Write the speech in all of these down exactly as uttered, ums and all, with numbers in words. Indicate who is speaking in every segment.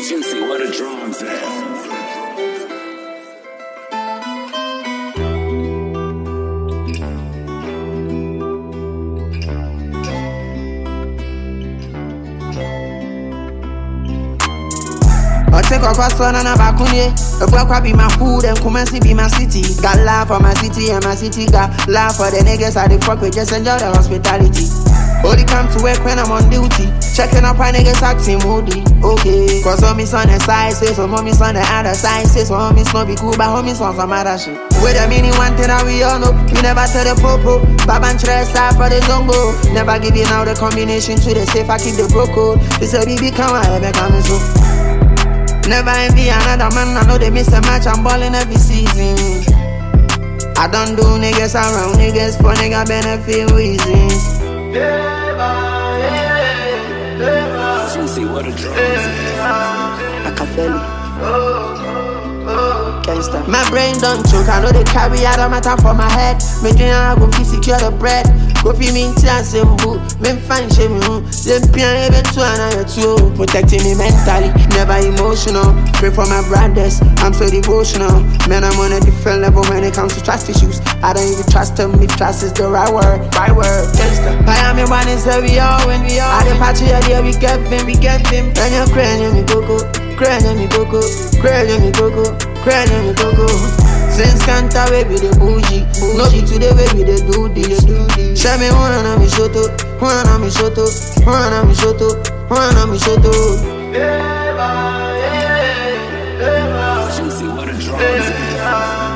Speaker 1: Juicy, what a drums at.
Speaker 2: I take a cost on a balcony. A block be my food and Kumasi be my city. Got love for my city and my city got love for the niggas I the fuck with. Just enjoy the hospitality. Only come to work when I'm on duty. Checking up my niggas acting moody. Okay, cause homies on the side says, so homies on the other side says, so homies no be cool, but homies on some other shit. With a mini one thing that we all know, we never tell the popo. Baba and Tres side for the zongo. Never give you now the combination to the safe, I keep the bro code. This a B B come on, ever coming so. Never envy another man, I know they miss a match, I'm balling every season. I don't do niggas around niggas for nigga benefit reasons.
Speaker 1: Juicy, what a drums at.
Speaker 2: I can feel it. Can't stop. My brain don't choke, I know they carry out of matter for my head. Me drink I go fi secure the bread. Go fi me and simple, me find shame you. Them pian even two and I two. Protecting me mentally, never emotional. Pray for my brothers, I'm so devotional. Man, I'm on a different level when it comes to trust issues. I don't even trust them if trust is the right word, right word. Gangsta. I am a man and say we all when we all. At the party idea we get him, we get him. And you're crying me coco, crying me coco, crying me coco, crying me coco. Since Kanta baby the bougie, no be today baby they do this. Show me one on me shoto, one on me shoto, one on me shoto, one on me shoto.
Speaker 1: Juicy, what a drums at.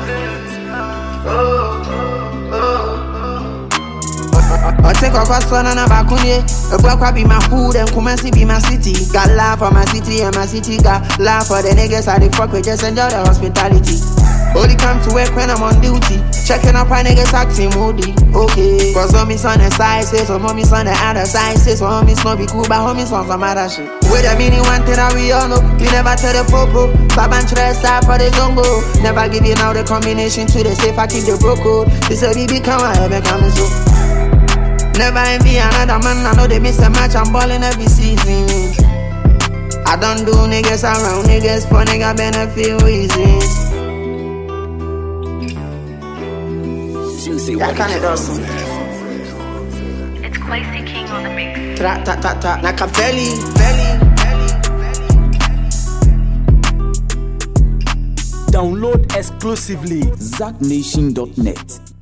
Speaker 2: I take a cost on a balcony. A block be my food and Kumasi be my city. Got love for my city and my city got love for the niggas I the fuck with. Just enjoy the hospitality. Only come to work when I'm on duty. Checking up my niggas acting moody. Okay, cause homies on the side says, so homies on the other side says, so homies no be cool, but homies on some other shit. With a mini one thing that we all know, we never tell the popo. Baba and Tres side for the zongo. Never give you now the combination to the safe, I keep the bro code. This a B B come on, ever coming so. Never envy another man, I know they miss a match, I'm balling every season. I don't do niggas around niggas for nigga benefit reasons.
Speaker 1: Juicy,
Speaker 2: Yeah,
Speaker 1: what
Speaker 2: can
Speaker 1: a
Speaker 2: it
Speaker 1: drums
Speaker 2: also?
Speaker 1: at.
Speaker 3: It's Quasi King on the mix.
Speaker 2: Tra ta ta ta, naka belly, belly.
Speaker 4: Download exclusively zack nation dot net.